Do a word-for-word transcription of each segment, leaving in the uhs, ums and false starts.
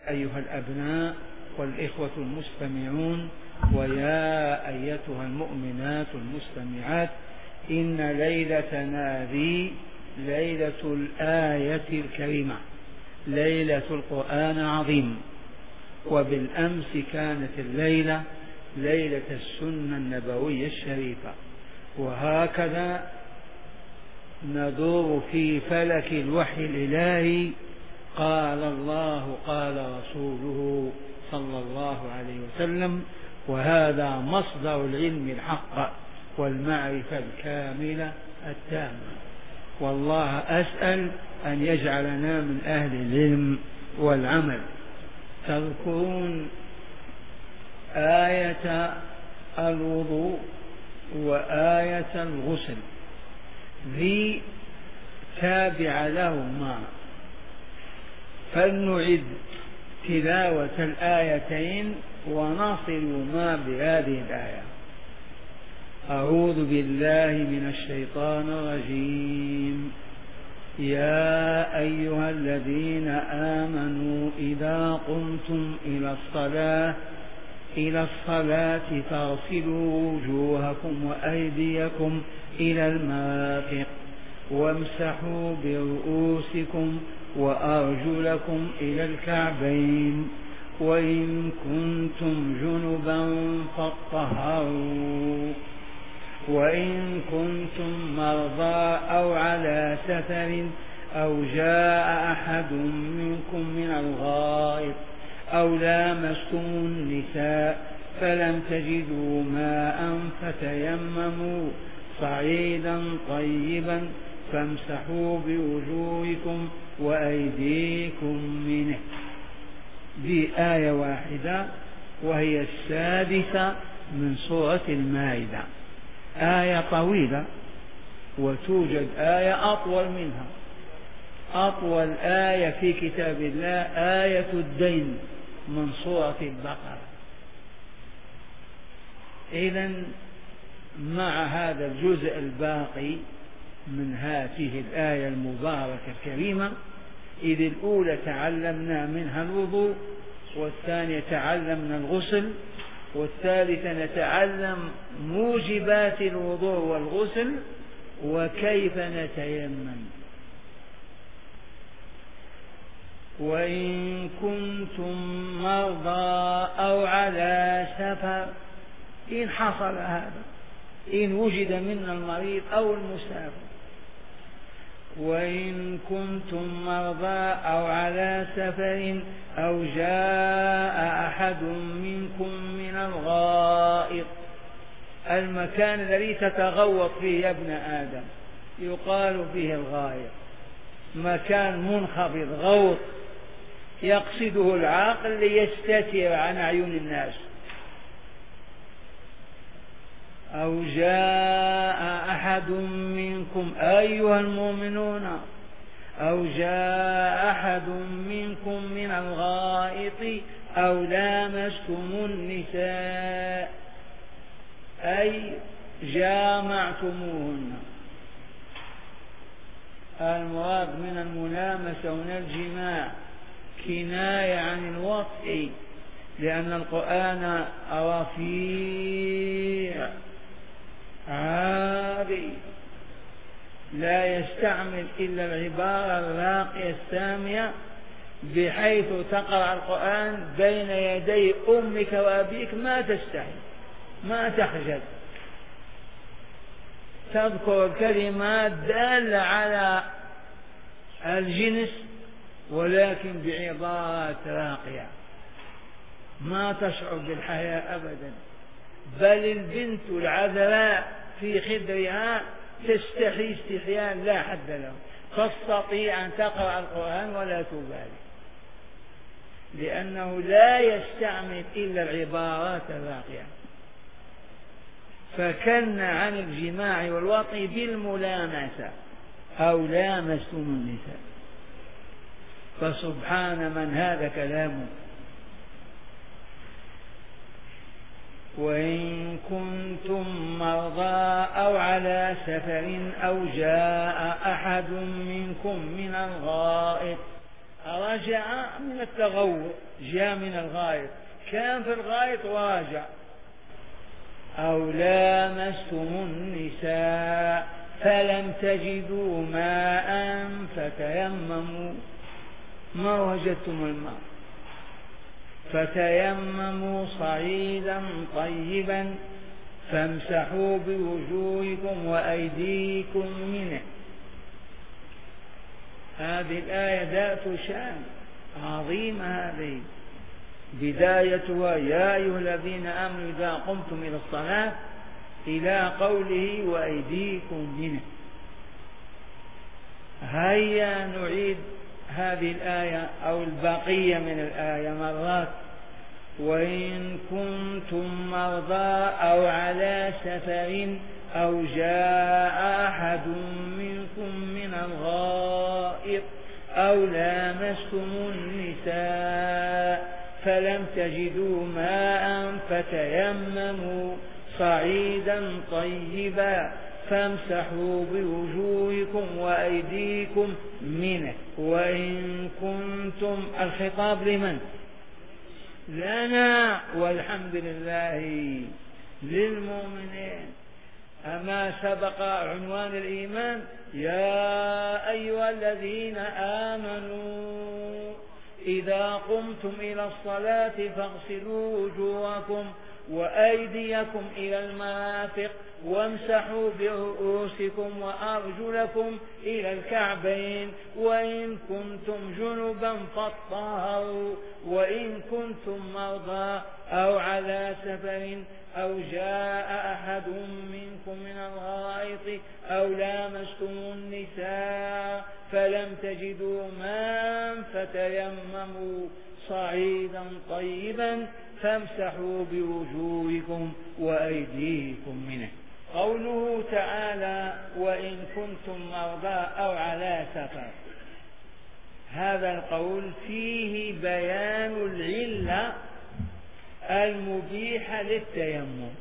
أيها الأبناء والإخوة المستمعون، ويا أيتها المؤمنات المستمعات، إن ليلتنا هذه ليلة الآية الكريمة، ليلة القرآن العظيم. وبالأمس كانت الليلة ليلة السنة النبوية الشريفة، وهكذا ندور في فلك الوحي الإلهي، قال الله قال رسوله صلى الله عليه وسلم، وهذا مصدر العلم الحق والمعرفة الكاملة التامة. والله أسأل أن يجعلنا من أهل العلم والعمل. تذكرون آية الوضوء وآية الغسل ذي تابع لهما، فلنعد تلاوة الآيتين ونصل ما بهذه الآية. أعوذ بالله من الشيطان الرجيم. يا أيها الذين آمنوا إذا قمتم إلى الصلاة إلى الصلاة فاغسلوا وجوهكم وأيديكم إلى المرافق وامسحوا برؤوسكم وأرجلكم إلى الكعبين، وإن كنتم جنبا فاطهروا، وإن كنتم مرضى أو على سفر أو جاء أحد منكم من الغائط أو لامستم النساء فلم تجدوا ماء فتيمموا صعيدا طيبا فامسحوا بوجوهكم وأيديكم منه. دي آية واحدة وهي السادسة من سورة المائدة، آية طويلة، وتوجد آية أطول منها. أطول آية في كتاب الله آية الدين من سورة البقرة. إذن مع هذا الجزء الباقي من هذه الآية المباركة الكريمة، إذ الأولى تعلمنا منها الوضوء، والثانية تعلمنا الغسل، والثالثة نتعلم موجبات الوضوء والغسل وكيف نتيمم. وإن كنتم مرضى أو على سفر، إن حصل هذا، إن وجد منا المريض أو المسافر. وإن كنتم مرضى أو على سفر أو جاء أحد منكم من الغائط، المكان الذي تتغوط فيه يا ابن آدم يقال فيه الغائط، مكان منخفض غوط يقصده العاقل ليستتر عن أعين الناس. أو جاء أحد منكم أيها المؤمنون أو جاء أحد منكم من الغائط أو لامستم النساء أي جامعتموهن. المراد من الملامسة ومن الجماع كناية عن الوطء، لأن القرآن رفيع عالي لا يستعمل إلا العبارة الراقية السامية، بحيث تقرأ القرآن بين يدي أمك وأبيك ما تستحي ما تخجل، تذكر الكلمات دالة على الجنس ولكن بعبارات راقية، ما تشعر بالحياء أبدا، بل البنت العذراء في خدرها تستحي استحياء لا حد له، تستطيع أن تقرأ القرآن ولا تبالي، لأنه لا يستعمل إلا العبارات الراقية. فكن عن الجماع والوطي بالملامسة أو لامستم النساء، فسبحان من هذا كلامه. وإن كنتم مرضى أو على سفر أو جاء أحد منكم من الغائط رجع من التغوط، جاء من الغائط، كان في الغائط وراجع. أو لامستم النساء فلم تجدوا ماء فتيمموا، ما وجدتم الماء، فتيمموا صعيدا طيبا فامسحوا بوجوهكم وأيديكم منه. هذه الآية ذات شأن عظيمة، هذه بدايتها يا أيها الذين آمنوا إذا قمتم إلى الصلاة إلى قوله وأيديكم منه. هيا نعيد هذه الآية أو البقية من الآية مرات. وإن كنتم مرضى أو على سفر أو جاء أحد منكم من الغائط أو لامستم النساء فلم تجدوا ماء فتيمموا صعيدا طيبا فامسحوا بوجوهكم وأيديكم منه. وإن كنتم، الخطاب لمن؟ لنا والحمد لله للمؤمنين. أما سبق عنوان الإيمان يا أيها الذين آمنوا إذا قمتم إلى الصلاة فاغسلوا وجوهكم وأيديكم إلى المرافق وامسحوا برؤوسكم وأرجلكم إلى الكعبين وإن كنتم جنبا فاطهروا وإن كنتم مرضى أو على سفر أو جاء أحد منكم من الغائط أو لامستم النساء فلم تجدوا ماء فتيمموا صعيدا طيبا فامسحوا بوجوهكم وأيديكم منه. قوله تعالى وإن كنتم مرضى أو على سفر، هذا القول فيه بيان العلة المبيحة للتيمم.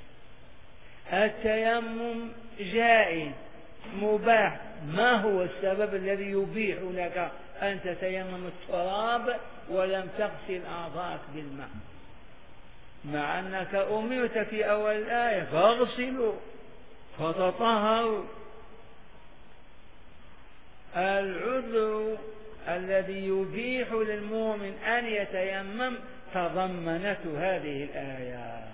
التيمم جائز مباح. ما هو السبب الذي يبيح لك أن تتيمم التراب ولم تغسل أعضاءك بالماء، مع أنك أمرت في أول الآية فاغسلوا فتطهروا؟ العذر الذي يبيح للمؤمن أن يتيمم تضمنته هذه الآية.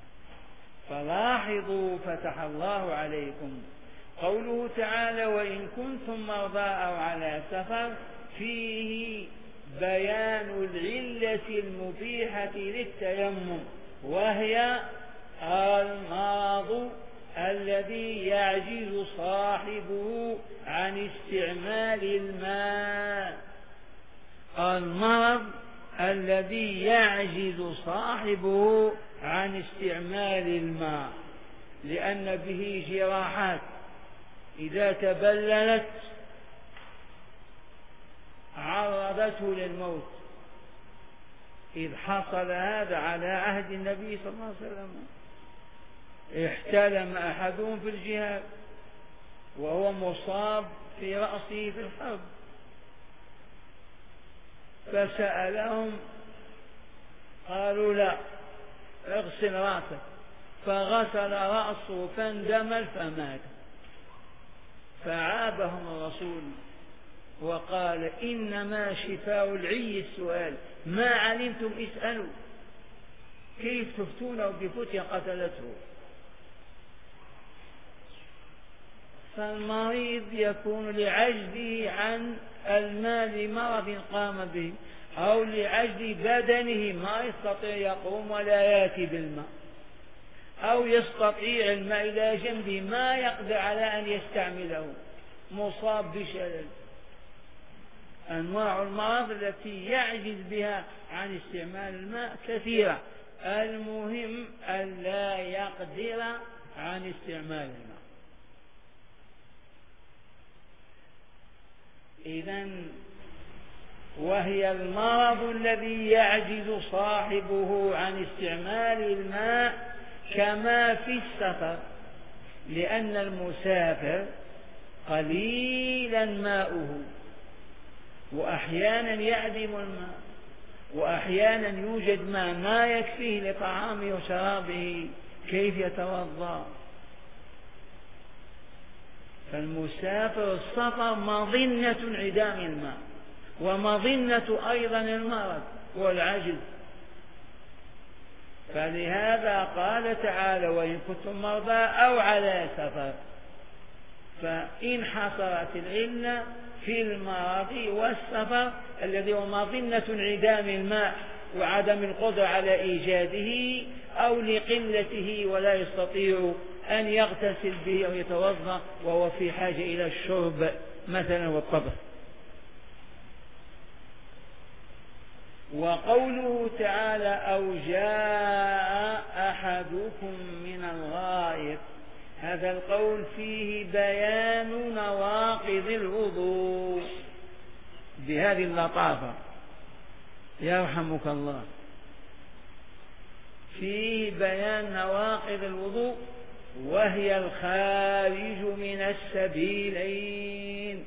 فلاحظوا فتح الله عليكم قوله تعالى وإن كنتم مرضى أو على سفر فيه بيان العلة المبيحة للتيمم، وهي المرض الذي يعجز صاحبه عن استعمال الماء. المرض الذي يعجز صاحبه عن استعمال الماء لأن به جراحات إذا تبللت عرضته للموت. إذ حصل هذا على عهد النبي صلى الله عليه وسلم، احتلم أحدهم في الجهاد وهو مصاب في رأسه في الحرب، فسألهم قالوا لا اغسل رأسك، فغسل رأسه فاندمل فمات. فعابهم الرسول وقال إنما شفاء العي السؤال، ما علمتم اسألوا، كيف تفتونه بفتية قتلته؟ فالمريض يكون لعجزه عن الماء لمرض قام به أو لعجز بدنه ما يستطيع يقوم ولا يأتي بالماء، أو يستطيع الماء إلى جنبه ما يقدر على أن يستعمله، مصاب بشلل. أنواع المرض التي يعجز بها عن استعمال الماء كثيرة، المهم أن لا يقدر عن استعمال الماء. إذن وهي المرض الذي يعجز صاحبه عن استعمال الماء كما في السفر، لأن المسافر قليلا ماؤه وأحيانا يعدم الماء، وأحيانا يوجد ماء ما يكفيه لطعامه وشرابه، كيف يتوضأ؟ فالمسافر السفر مظنة انعدام الماء، ومظنة أيضا المرض والعجز. فلهذا قال تعالى: وإن كنتم مرضى أو على سفر. فإن حصلت العلة في المرض والسفر الذي هو مظنة انعدام الماء وعدم القدرة على إيجاده، أو لقلته ولا يستطيع أن يغتسل به أو يتوضأ وهو في حاجة إلى الشرب مثلا والطبخ. وقوله تعالى: أو جاء أحدكم من الغائط، هذا القول فيه بيان نواقض الوضوء بهذه اللطافة، يرحمك الله، فيه بيان نواقض الوضوء وهي الخارج من السبيلين.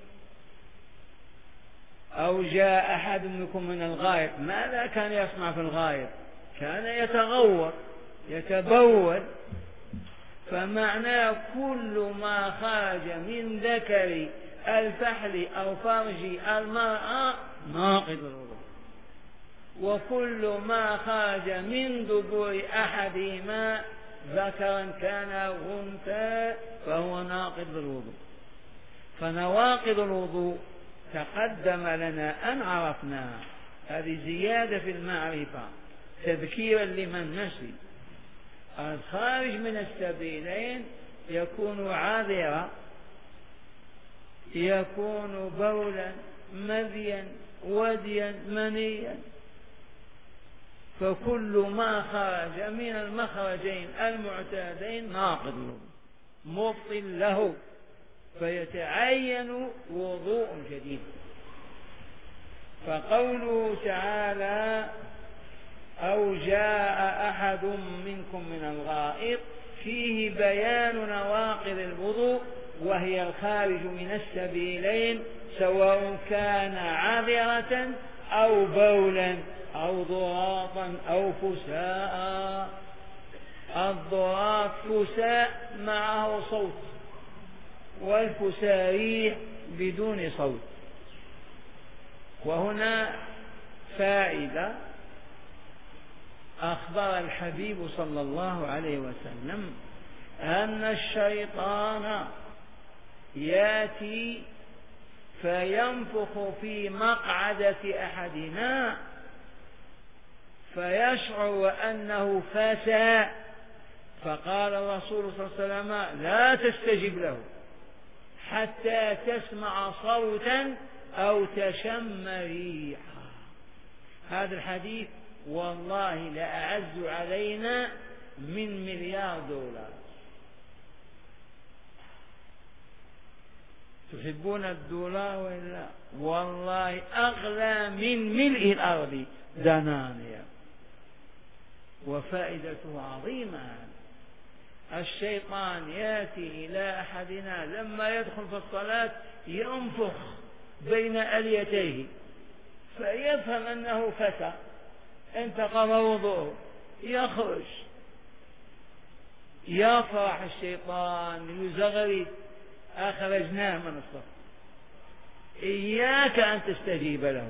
أو جاء أحد منكم من الغائط، ماذا كان يصنع في الغائط؟ كان يتغوط يتبول، فمعناه كل ما خرج من ذكر الفحل أو فرج المرأة ناقض الوضوء، وكل ما خرج من دبر أحدهما ذكرا كان أو أنثى فهو ناقض الوضوء. فنواقض الوضوء تقدم لنا أن عرفناها، هذه زيادة في المعرفة تذكيرا لمن نسي. الخارج من السبيلين يكون عاذرا، يكون بولا، مذيا، وديا، منيا، فكل ما خرج من المخرجين المعتادين ناقض مبطل له، فيتعين وضوء جديد. فقوله تعالى: أو جاء أحد منكم من الغائط فيه بيان نواقض الوضوء وهي الخارج من السبيلين، سواء كان عذرة أو بولا أو ضراطا أو فساء. الضراط فساء معه صوت، والفساء بدون صوت. وهنا فائدة: أخبر الحبيب صلى الله عليه وسلم أن الشيطان يأتي فينفخ في مقعدة أحدنا فيشعر أنه فسى، فقال الرسول صلى الله عليه وسلم: لا تستجب له حتى تسمع صوتا أو تشم ريحا. هذا الحديث والله لأعز علينا من مليار دولار. تحبون الدولار ولا؟ والله أغلى من ملء الأرض دنانير، وفائدته عظيمة. الشيطان يأتي إلى أحدنا لما يدخل في الصلاة ينفخ بين أليتيه فيفهم أنه فتى انتقض وضوءه، يخرج يفرح الشيطان يزغري: أخرجناه من الصف. إياك أن تستجيب له.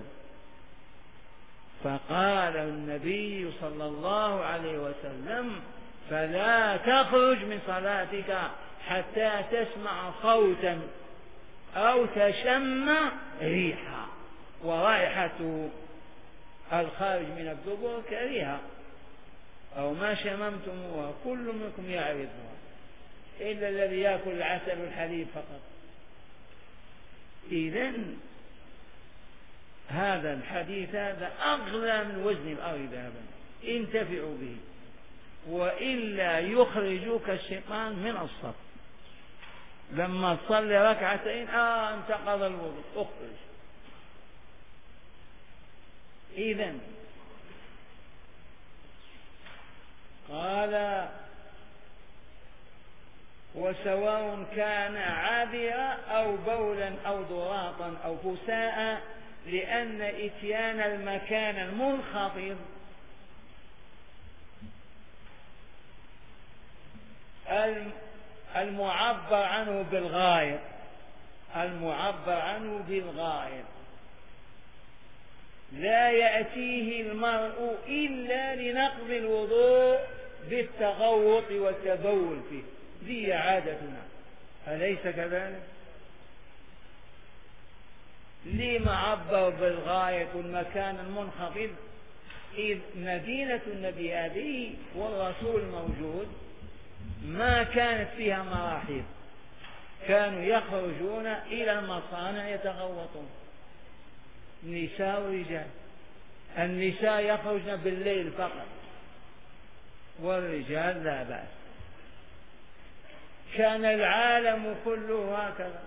فقال النبي صلى الله عليه وسلم: فلا تخرج من صلاتك حتى تسمع صوتا أو تشم ريحا. ورائحة الخارج من الدبر كريهة، أو ما شممتموها كل منكم يعرفها إلا الذي يأكل العسل والحليب فقط. إذن هذا الحديث هذا أغلى من وزن الأرض ذهبا، انتفعوا به، وإلا يخرجوك الشيطان من الصف. لما تصلي ركعتين آه انتقض الوضوء، اخرج. إذن قال: وسواء كان عابرا أو بولا أو ضراطا أو فساء لأن إتيان المكان المنخفض المعبر عنه بالغائط المعبر عنه بالغائط لا يأتيه المرء إلا لنقض الوضوء بالتغوط والتبول فيه، دي عادتنا، أليس كذلك؟ لما عبر بالغاية المكان المنخفض؟ إذ مدينة النبي هذه والرسول موجود ما كانت فيها مراحيض، كانوا يخرجون إلى المصانع يتغوطون، نساء ورجال. النساء يخرجن بالليل فقط والرجال لا بأس. كان العالم كله هكذا.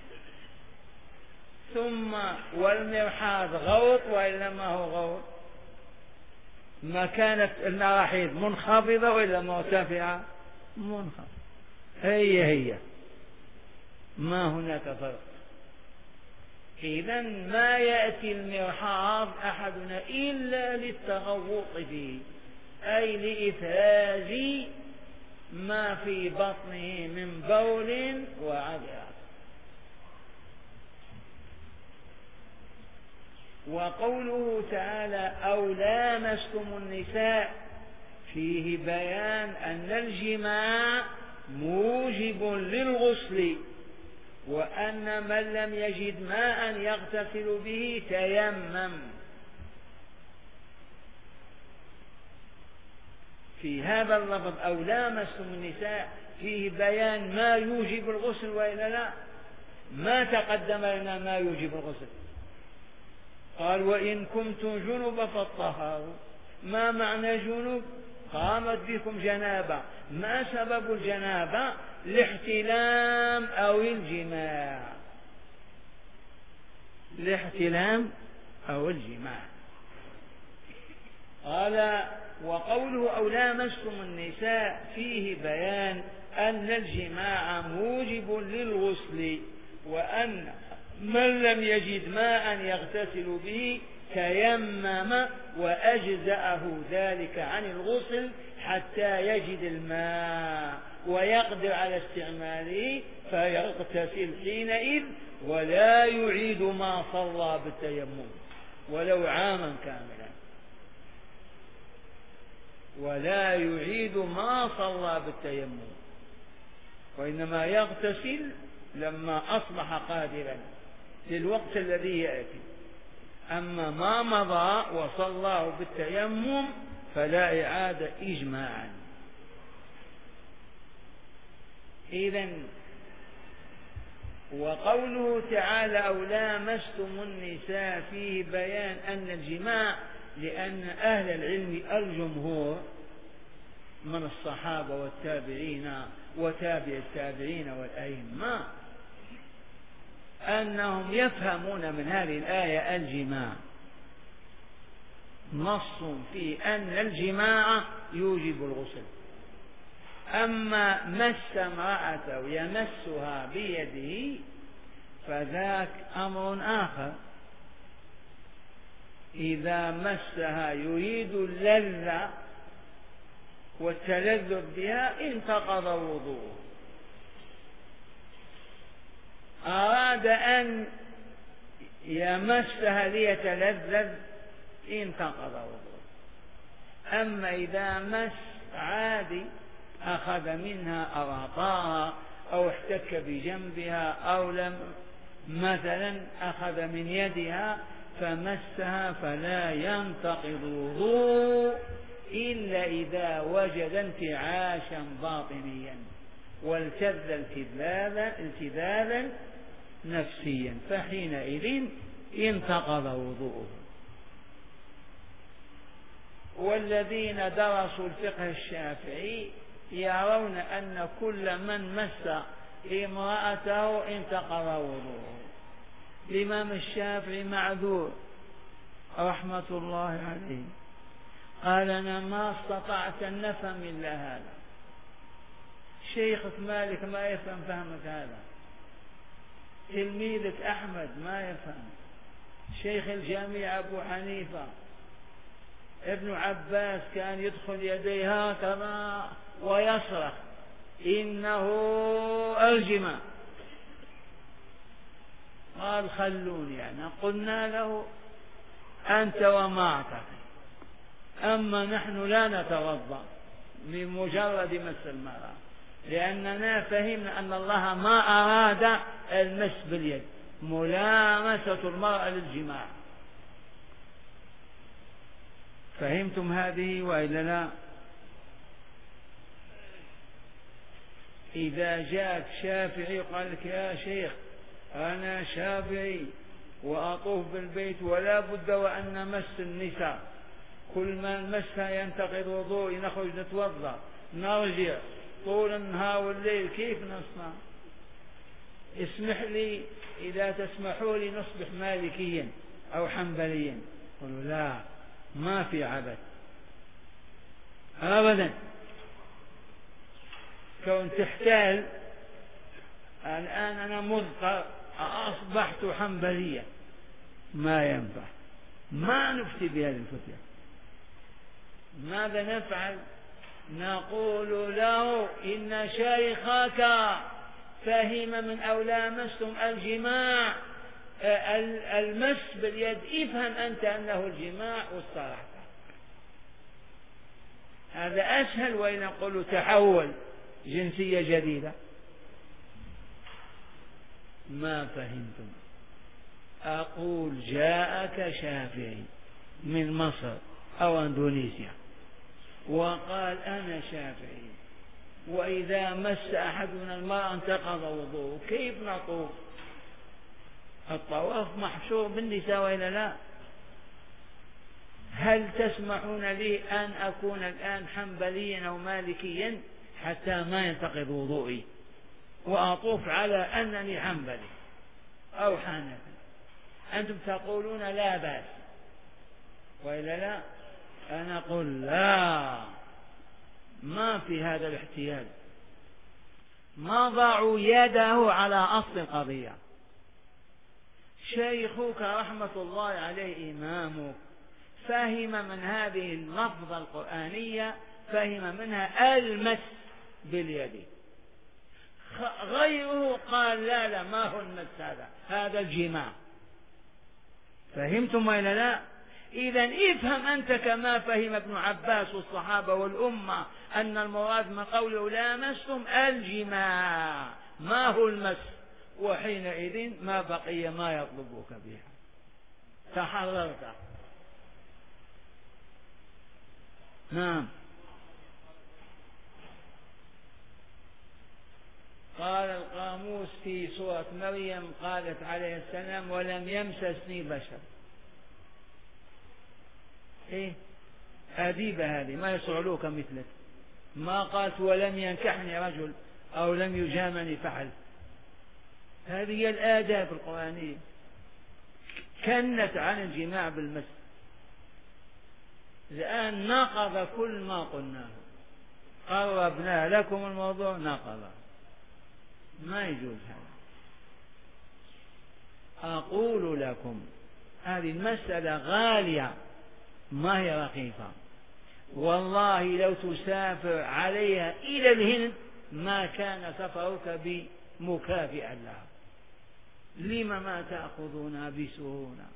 ثم والمرحاض غوط وإلا ما هو غوط؟ ما كانت المراحيض منخفضة وإلا مرتفعة؟ منخفضة، هي هي ما هناك فرق. إذن ما يأتي المرحاض أحدنا إلا للتغوط فيه، أي لإفراز ما في بطنه من بول وعذرة. وقوله تعالى أو لامستم النساء فيه بيان أن الجماع موجب للغسل، وأن من لم يجد ماء يغتسل به تيمم. في هذا اللفظ أو لامستم النساء فيه بيان ما يوجب الغسل وإلا لا؟ ما تقدم لنا ما يوجب الغسل. قال وإن كنتم جنبا فاطهروا. ما معنى جنب؟ قامت بكم جنابة. ما سبب الجنابة؟ الاحتلام أو الجماع، الاحتلام أو الجماع. قال وقوله أو لامستم النساء فيه بيان أن الجماع موجب للغسل، وأن من لم يجد ماء يغتسل به تيمم وأجزأه ذلك عن الغسل حتى يجد الماء ويقدر على استعماله فيغتسل حينئذ ولا يعيد ما صلى بالتيمم ولو عاما كاملا، ولا يعيد ما صلى بالتيمم، وإنما يغتسل لما أصبح قادرا للوقت الذي يأتي. أما ما مضى وصلاه بالتيمم فلا إعادة إجماعا. إذن وقوله تعالى أو لامستم النساء فيه بيان أن الجماع، لأن أهل العلم الجمهور من الصحابة والتابعين وتابع التابعين والأئمة أنهم يفهمون من هذه الآية الجماع نص في أن الجماع يوجب الغسل. أما مس امرأته يمسها بيده فذاك أمر آخر، إذا مسها يريد اللذة والتلذذ بها انتقض وضوءه، أراد أن يمسها ليتلذذ انتقض وضوءه. أما إذا مس عادي أخذ منها أو أعطاها أو احتك بجنبها أو لم مثلا أخذ من يدها فمسها فلا ينتقض الوضوء إلا إذا وجد انتعاشا باطنيا والتذ التذاذا نفسيا فحينئذ انتقض وضوءه. والذين درسوا الفقه الشافعي يرون أن كل من مس امرأته انتقض وضوءه. الإمام الشافعي معذور رحمة الله عليه قال أنا ما استطعت أن نفهم إلا هذا. شيخك مالك ما يفهم فهمك هذا، تلميذك أحمد ما يفهم، شيخ الجامع أبو حنيفة ابن عباس كان يدخل يديه هكذا ويصرخ إنه الجماع. قال خلوني يعني. قلنا له أنت وما أعطاك، أما نحن لا نتوضأ من مجرد مس المرأة، لأننا فهمنا أن الله ما أراد المس باليد، ملامسة المرأة للجماع. فهمتم هذه وإلا لا؟ إذا جاءك شافعي قال لك يا شيخ أنا شافعي وأطوف بالبيت ولا بد وأن مس النساء، كل ما نمسها ينتقض وضوء، نخرج نتوضأ نرجع طول النهار والليل، كيف نصنع؟ اسمح لي إذا تسمحوا لي نصبح مالكيا أو حنبليا. قالوا لا، ما في عبث أبدا. كون تحتال الآن أنا مضطر أصبحت حنبليا، ما ينفع، ما نفتي بهذه الفتية. ماذا نفعل؟ نقول له إن شيخك فهم من أو لامستم الجماع المس باليد، افهم أنت أنه الجماع واصطلحت. هذا أسهل. وإن نقول تحول جنسية جديدة. ما فهمتم؟ أقول جاءك شافعي من مصر أو أندونيسيا وقال أنا شافعي، وإذا مس أحدنا الماء انتقض وضوءه، كيف نطوف؟ الطواف محشور بالنساء وإلا لا؟ هل تسمحون لي أن أكون الآن حنبليا أو مالكيا حتى ما ينتقض وضوئي وأطوف على أنني حنبلي أو حنفي؟ أنتم تقولون لا بأس وإلا لا؟ أنا أقول لا، ما في هذا الاحتيال. ما ضعوا يده على أصل القضية. شيخك رحمة الله عليه إمامك فهم من هذه اللفظة القرآنية، فهم منها المس باليد. غيره قال لا لا، ما هو المس هذا، هذا الجماع. فهمتم وإلا لا؟ إذن افهم أنت كما فهم ابن عباس والصحابة والأمة أن المراد من قوله لامستم الجماع، ما هو المس، وحينئذ ما بقي ما يطلبك بها، تحررت. نعم. قال القاموس في سورة مريم قالت عليه السلام ولم يمسسني بشر. ايه أديبة هذه، ما يصعلوك مثلك. ما قالت ولم ينكحني رجل أو لم يجامني فحل. هذه هي الآداب القرآنية. كنت عن الجماع بالمس. الآن نقض كل ما قلناه، قربنا لكم الموضوع نقض. ما يجوز هذا. أقول لكم هذه المسألة غالية، ما هي رخيصة. والله لو تسافر عليها إلى الهند ما كان سفرك بمكافئا لها. لما ما تأخذونها بسهولة؟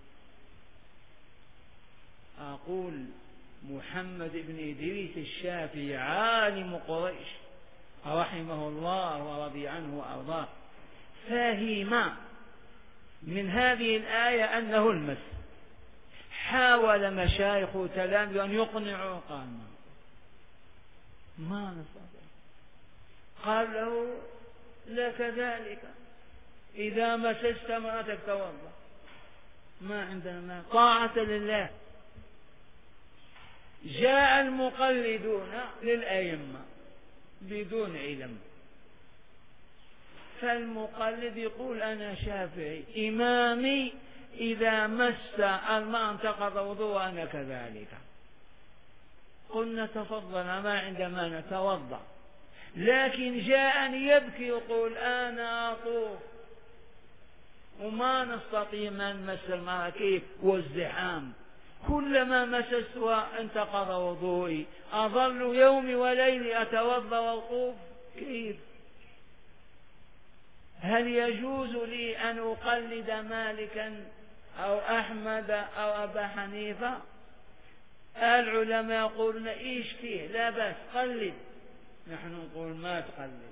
أقول محمد بن إدريس الشافعي عالم قريش رحمه الله ورضي عنه وأرضاه فهم من هذه الآية أنه المس. حاول مشايخ تلامذ أن يقنعوا، قال ما نستطيع. قال له لك ذلك، إذا مسست امرأتك توضأ، ما عندنا ما طاعة لله. جاء المقلدون للأئمة بدون علم، فالمقلد يقول أنا شافعي، إمامي إذا مس الماء انتقض وضوء أنا كذلك. قلنا تفضل، ما عندما نتوضأ. لكن جاءني يبكي يقول أنا أطوف وما نستطيع ما نمس المراكيب والزحام. كلما مسستها انتقض وضوئي، أظل يومي وليلي أتوضأ وأطوف. كيف؟ هل يجوز لي أن أقلد مالكا أو أحمد أو أبا حنيفة؟ العلماء يقولون إيش فيه؟ لا بأس، قلد. نحن نقول ما تقلد،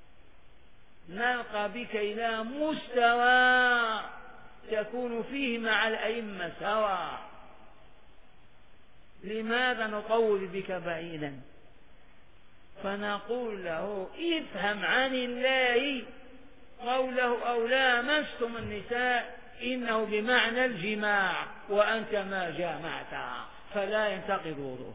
نلقى بك إلى مستوى تكون فيه مع الأئمة سواء. لماذا نطول بك بعيدا؟ فنقول له افهم عن الله قوله أو لامستم النساء إنه بمعنى الجماع وأنت ما جامعتها، فلا ينتقض وضوء.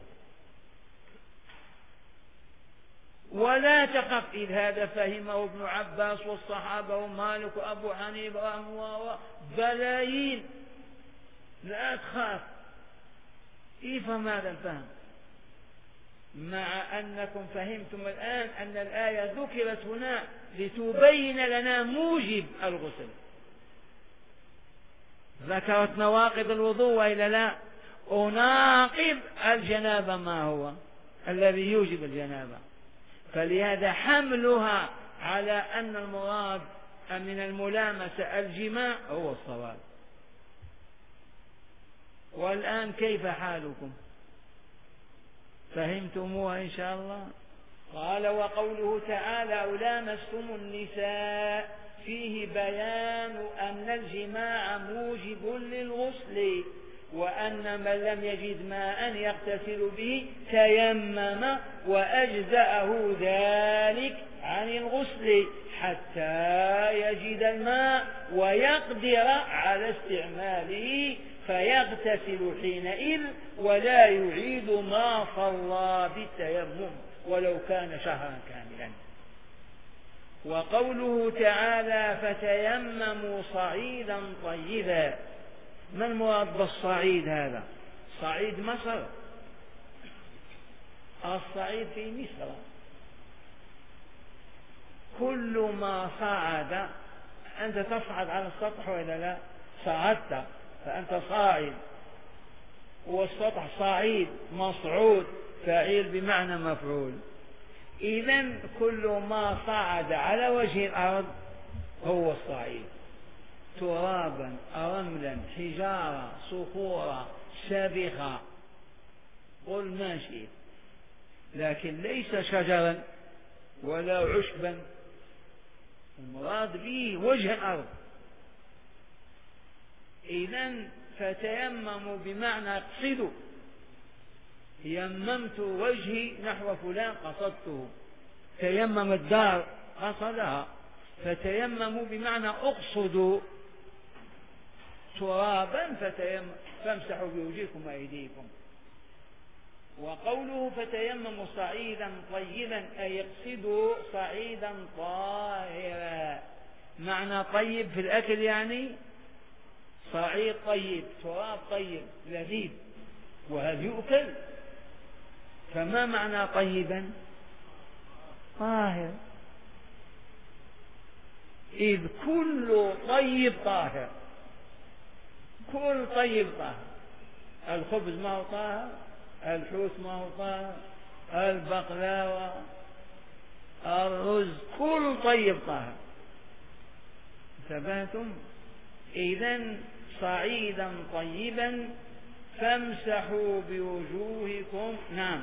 ولا تخف إذ هذا فهمه ابن عباس والصحابة ومالك وأبو حنيفة وبلايين، لا تخاف، افهم هذا الفهم. مع أنكم فهمتم الآن أن الآية ذكرت هنا لتبين لنا موجب الغسل، ذكرت نواقض الوضوء وإلا لا؟ وناقض الجنابة ما هو الذي يوجب الجنابة، فلهذا حملها على أن المراد من الملامسة الجماع هو الصواب. والآن كيف حالكم؟ فهمتموها إن شاء الله؟ قال وقوله تعالى أو لامستم النساء فيه بيان أن الجماع موجب للغسل، وأن من لم يجد ماء يغتسل به تيمم وأجزأه ذلك عن الغسل حتى يجد الماء ويقدر على استعماله فيغتسل حينئذ ولا يعيد ما صلى بالتيمم ولو كان شهرا كاملا. وقوله تعالى فتيمموا صعيدا طيبا، ما المراد بالصعيد هذا؟ صعيد مصر، الصعيد في مصر، كل ما صعد، أنت تصعد على السطح وإلا لا؟ صعدت فأنت صاعد، والسطح صعيد مصعود، فاعل بمعنى مفعول. إذن كل ما صعد على وجه الأرض هو الصعيد، ترابا رملا حجارة صخورة سابخة، قل ما شئت، لكن ليس شجرا ولا عشبا، المراد به وجه الأرض. إذن فتيمموا بمعنى اقصدوا، يممت وجهي نحو فلان قصدته، تيمم الدار قصدها، فتيمموا بمعنى اقصدوا ترابا فتيمم فامسحوا بوجهكم وأيديكم. وقوله فتيمموا صعيدا طيبا أي اقصدوا صعيدا طاهرا، معنى طيب في الأكل يعني صعيد طيب، تراب طيب لذيذ، وهل يؤكل؟ فما معنى طيبا؟ طاهر، إذ كل طيب طاهر، كل طيب طاهر، الخبز ما هو طاهر، الحوت ما هو طاهر، البقلاوة، الرز، كل طيب طاهر. انتبهتم؟ إذن صعيدا طيبا فامسحوا بوجوهكم، نعم،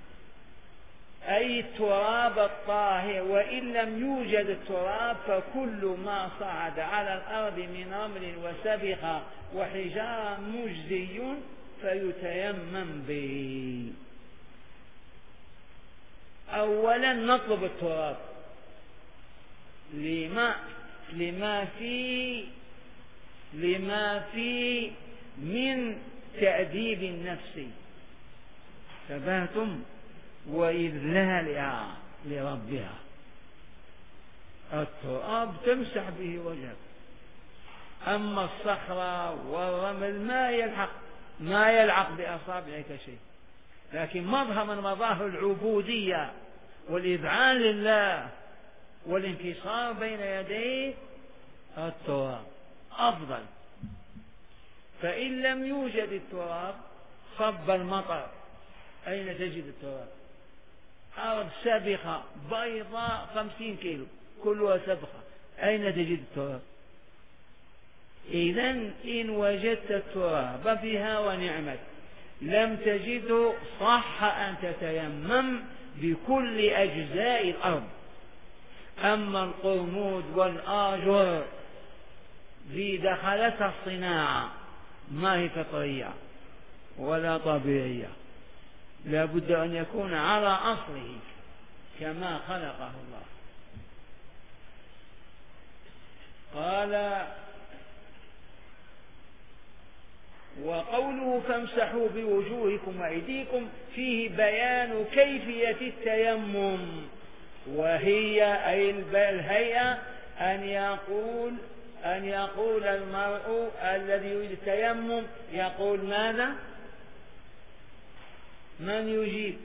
أي التراب الطاهر، وإن لم يوجد التراب فكل ما صعد على الأرض من رمل وسبخ وحجارة مجزي فيتيمم به. أولا نطلب التراب لما لما في لما في من تأديب النفس، تبهتم، وإذلالها لربها. التراب تمسح به وجهك، أما الصخرة والرمل ما يلحق ما يلعق بأصابعك شيء، لكن مظهر من مظاهر العبودية والإذعان لله والانكسار بين يديه التراب. أفضل. فإن لم يوجد التراب صب المطر، أين تجد التراب؟ أرض سبخة بيضاء خمسين كيلو كلها سبخة، أين تجد التراب؟ إذن إن وجدت التراب بها ونعمت، لم تجده صح أن تتيمم بكل أجزاء الأرض. أما القرمود والآجر ذي دخلتها الصناعة ما هي فطرية ولا طبيعية، لا بد أن يكون على أصله كما خلقه الله. قال: وقوله فامسحوا بوجوهكم وأيديكم فيه بيان كيفية التيمم، وهي أي الهيئة أن يقول أن يقول المرء الذي يريد التيمم يقول ماذا؟ من يجيب؟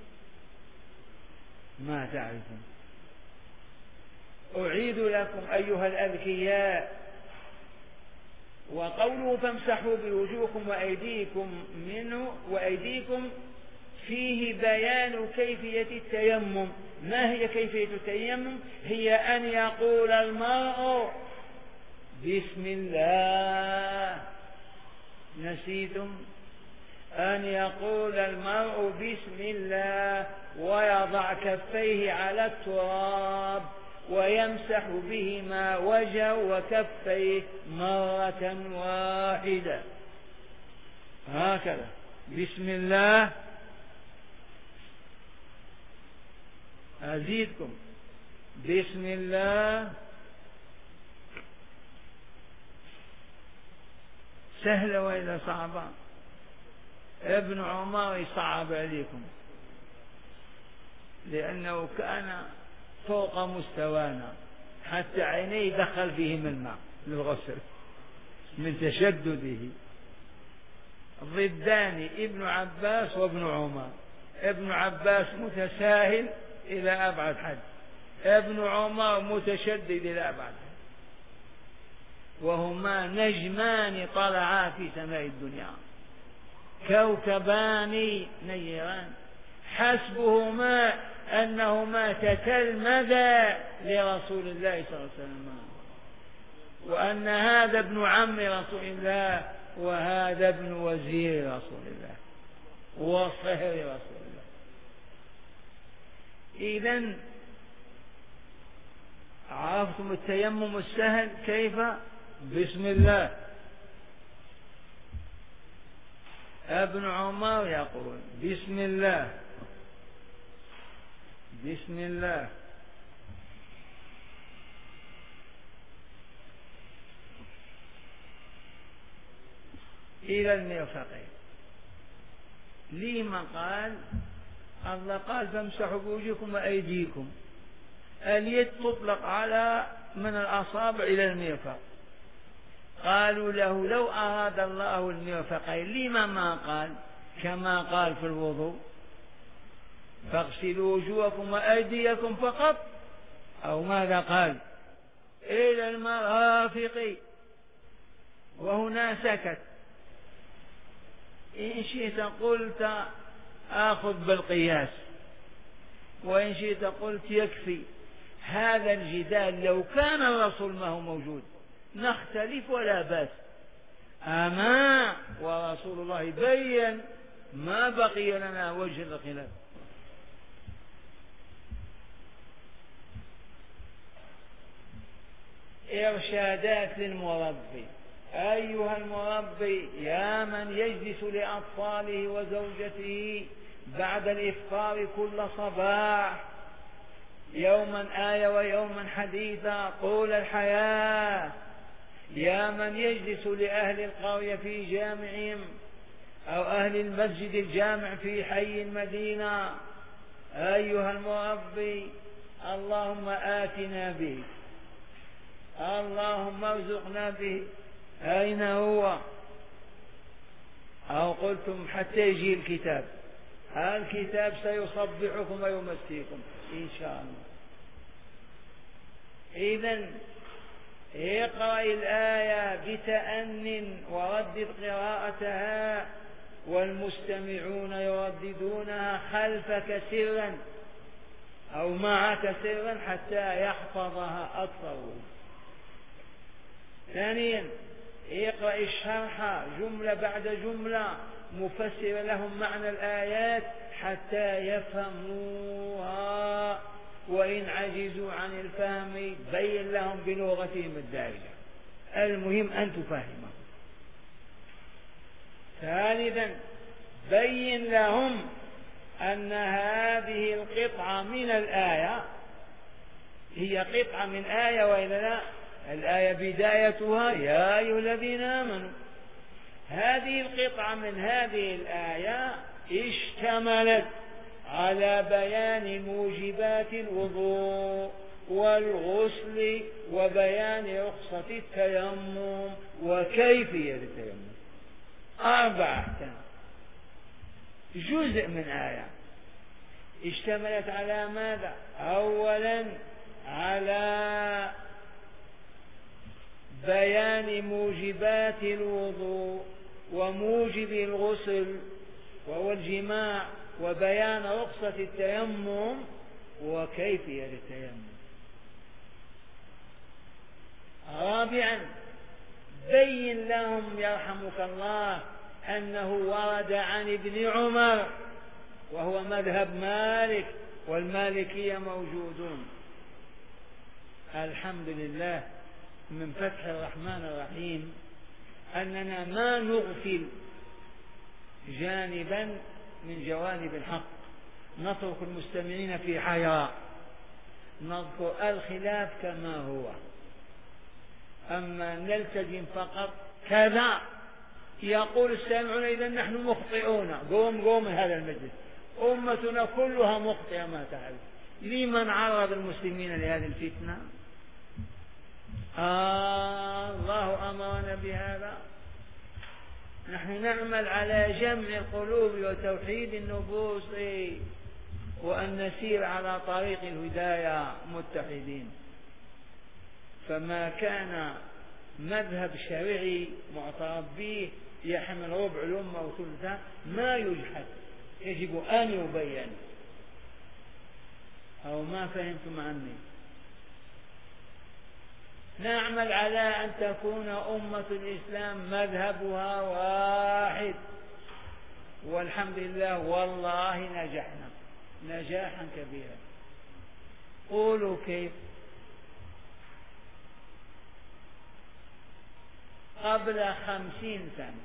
ما تعرفون. أعيد لكم أيها الأذكياء. وقوله فامسحوا بوجوهكم وأيديكم منه وأيديكم فيه بيان كيفية التيمم. ما هي كيفية التيمم؟ هي أن يقول المرء بسم الله. نسيتم؟ أن يقول المرء بسم الله ويضع كفيه على التراب ويمسح بهما وجهه وكفيه مرة واحدة هكذا. بسم الله. أزيدكم. بسم الله. سهلة وإذا صعبة. ابن عمر يصعب عليكم لأنه كان فوق مستوانا حتى عينيه دخل فيهم الماء للغسل من تشدده. ضدان ابن عباس وابن عمر. ابن عباس متساهل إلى أبعد حد، ابن عمر متشدد إلى أبعد حد، وهما نجمان طلعا في سماء الدنيا، كوكبان نيران، حسبهما أنهما تتلمذا لرسول الله صلى الله عليه وسلم، وأن هذا ابن عم رسول الله وهذا ابن وزير رسول الله وصهر رسول الله. إذن عرفتم التيمم السهل كيف؟ بسم الله. ابن عمر يقول بسم الله بسم الله. إلى المرفقين. لما قال الله قال فامسحوا بوجوهكم وأيديكم؟ اليد تطلق على من الأصابع إلى المرفق. قالوا له لو أراد الله المرفقين لما ما قال كما قال في الوضوء فاغسلوا وجوهكم وأيديكم فقط، أو ماذا قال إلى المرافق، وهنا سكت. إن شئت قلت آخذ بالقياس، وإن شئت قلت يكفي. هذا الجدال لو كان الرسول ما هو موجود نختلف ولا بأس، أما ورسول الله بين ما بقي لنا وجه الخلاف. إرشادات للمربي. أيها المربي يا من يجلس لأطفاله وزوجته بعد الإفطار كل صباح يوما آية ويوما حديثا طول الحياة، يا من يجلس لأهل القرية في جامعهم أو أهل المسجد الجامع في حي المدينة، أيها المربي اللهم آتنا به، اللهم ارزقنا به. أين هو؟ أو قلتم حتى يجي الكتاب؟ الكتاب سيصبحكم ويمسيكم إن شاء الله. إذن اقرأ الآية بتأن وردد قراءتها، والمستمعون يرددونها خلفك سرا أو معك سرا حتى يحفظها أكثرهم. ثانيا اقرأ الشرح جملة بعد جملة مفسر لهم معنى الآيات حتى يفهموها، وإن عجزوا عن الفهم بين لهم بلغتهم الدارجة، المهم أن تفهمهم. ثالثا بين لهم أن هذه القطعة من الآية هي قطعة من آية وإلا لا، الآية بدايتها يا أيها الذين آمنوا. هذه القطعة من هذه الآية اشتملت على بيان موجبات الوضوء والغسل وبيان رخصة التيمم وكيفية التيمم. أربعة أحكام، جزء من آية اشتملت على ماذا؟ أولا على بيان موجبات الوضوء وموجب الغسل وهو الجماع، وبيان رخصة التيمم وكيفية التيمم. رابعا بين لهم يرحمك الله أنه ورد عن ابن عمر وهو مذهب مالك والمالكية موجودون. الحمد لله من فتح الرحمن الرحيم أننا ما نغفل جانبا من جوانب الحق، نترك المستمعين في حيرة، نذكر الخلاف كما هو، أما نلتزم فقط كذا يقول السامعون إذا نحن مخطئون، قوم قوم من هذا المجلس، أمتنا كلها مخطئة ما تعرف. لمن عرض المسلمين لهذه الفتنة؟ آه الله أمرنا بهذا. نحن نعمل على جمع القلوب وتوحيد النفوس وأن نسير على طريق الهداية متحدين. فما كان مذهب شرعي معترف به يحمل ربع الأمة وثلثها ما يجحد، يجب أن يبين. أو ما فهمتم عني؟ نعمل على أن تكون أمة الإسلام مذهبها واحد، والحمد لله والله نجحنا نجاحا كبيرا. قولوا كيف؟ قبل خمسين سنة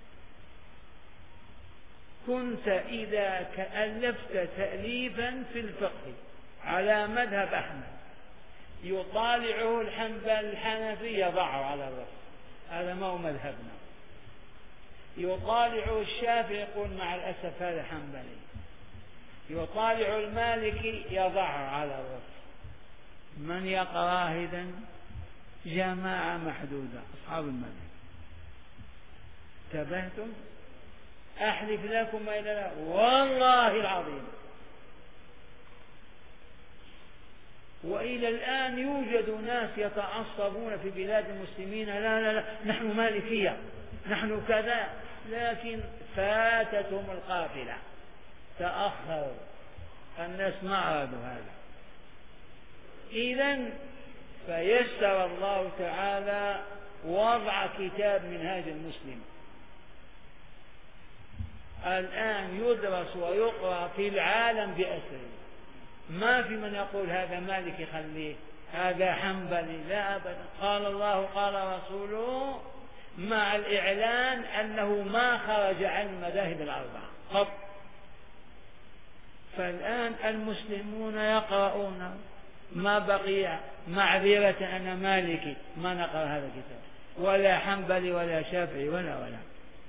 كنت إذا ألفت تأليفا في الفقه على مذهب أحمد يطالعه الحنبل الحنفي يضعه على الرأس، هذا ما هو مذهبنا. يطالعه الشافعي يقول مع الأسف هذا حنبلي، يطالع المالكي يضعه على الرأس. من يقرأ إذن؟ جماعة محدودة أصحاب المذهب. انتبهتم؟ أحلف لكم إلا لا والله العظيم. وإلى الآن يوجد ناس يتعصبون في بلاد المسلمين، لا لا لا نحن مالكية نحن كذا، لكن فاتتهم القافلة، تأخروا، الناس ما أرادوا هذا. إذن فيسر الله تعالى وضع كتاب منهاج المسلم الآن يدرس ويقرأ في العالم بأسره. ما في من يقول هذا مالكي خليه، هذا حنبلي، لا أبدا. قال الله قال رسوله، مع الإعلان أنه ما خرج عن المذاهب الأربعة قط. فالآن المسلمون يقرؤون، ما بقي معذرة أنا مالكي ما نقرأ هذا الكتاب، ولا حنبلي ولا شافعي ولا ولا.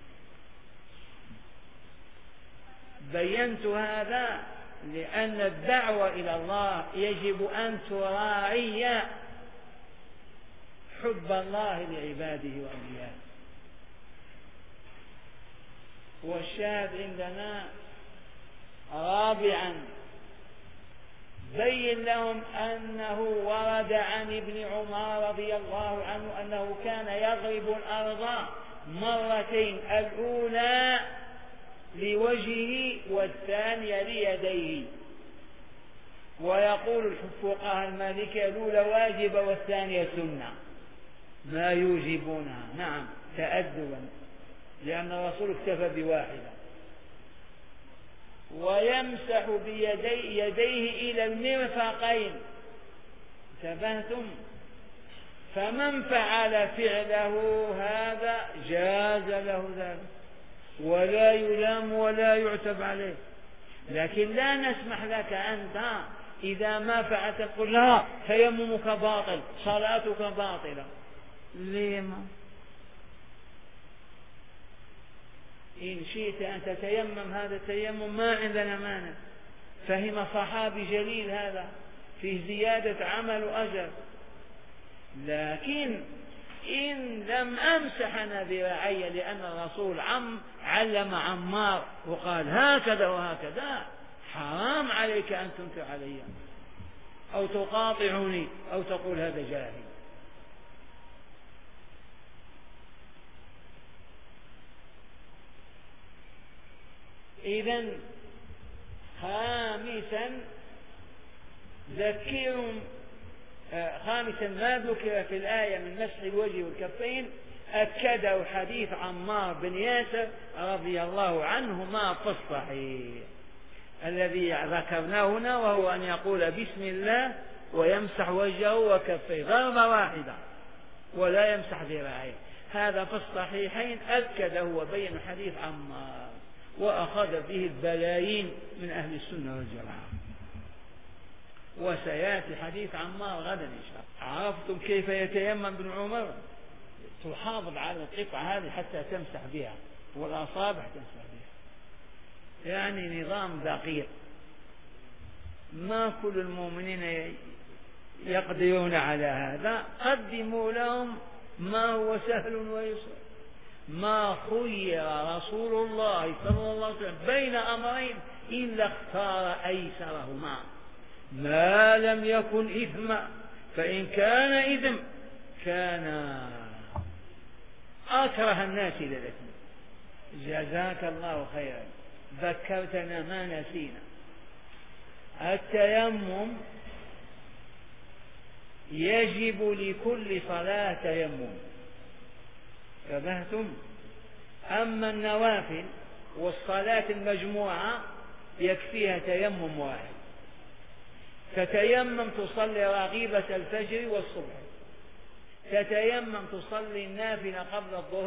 بينت هذا لأن الدعوة إلى الله يجب أن تراعي حب الله لعباده وأوليائه. والشاهد عندنا رابعا بين لهم أنه ورد عن ابن عمر رضي الله عنه أنه كان يضرب الأرض مرتين، الأولى لوجهه والثانية ليديه، ويقول الفقهاء المالكية الأولى واجبة والثانية سنة ما يوجبونها، نعم تأدبا، لأن الرسول اكتفى بواحدة. ويمسح بيدي يديه إلى المرفقين، انتبهتم؟ فمن فعل فعله هذا جاز له ذلك ولا يلام ولا يعتب عليه، لكن لا نسمح لك أنت إذا ما فعلت تقول لا تيممك باطل صلاتك باطلة. لما؟ إن شئت أن تتيمم هذا التيمم ما عندنا مانع، فهم صحابي جليل هذا فيه زيادة عمل وأجر. لكن إن لم أمسح أنا ذراعي لأن الرسول عم علم عمار وقال هكذا وهكذا، حرام عليك أن تنكر علي أو تقاطعني أو تقول هذا جاهل. إذن خامسا ذكرهم خامسا ما ذكر في الآية من مسح الوجه والكفين أكده حديث عمار بن ياسر رضي الله عنهما في الصحيح الذي ذكرناه هنا، وهو أن يقول بسم الله ويمسح وجهه وكفيه ضربة واحدة ولا يمسح ذراعيه. هذا في الصحيحين أكده وبين حديث عمار، وأخذ به البلايين من أهل السنة والجماعة. وسيأتي حديث عمار غدا إن شاء الله. عرفتم كيف يتيمم ابن عمر؟ تحافظ على القطعة هذه حتى تمسح بها والأصابع تمسح بها، يعني نظام دقيق ما كل المؤمنين يقدرون على هذا. قدموا لهم ما هو سهل ويسر. ما خير رسول الله صلى الله عليه وسلم بين أمرين إلا اختار أيسرهما ما لم يكن إثما، فإن كان إثم كان أكره الناس إلى الإثم. جزاك الله خيرا، ذكرتنا ما نسينا. التيمم يجب لكل صلاة تيمم، انتبهتم؟ أما النوافل والصلاة المجموعة يكفيها تيمم واحد. تتيمم تصلي رغيبة الفجر والصبح، تتيمم تصلي النافلة قبل الظهر